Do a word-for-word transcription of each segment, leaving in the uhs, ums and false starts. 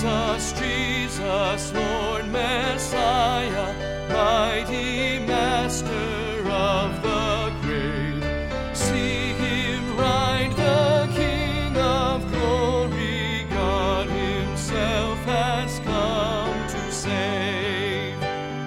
Jesus, Jesus, Lord Messiah, mighty Master of the grave. See him ride, the King of glory, God himself has come to save.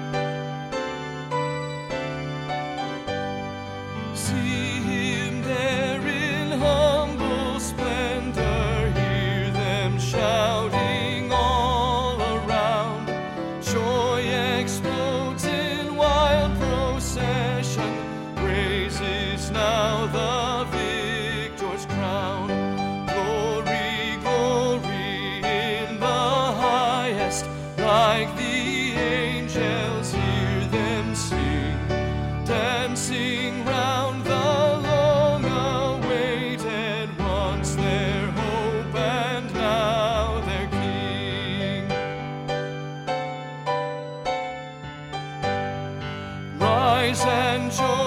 See him there in humble splendor, hear them shouting all around. Joy explodes in wild procession, praises now the victor's crown. Glory, glory in the highest, like the angels hear them sing, dancing round the long-awaited ones, their hope and now their King. Rise and join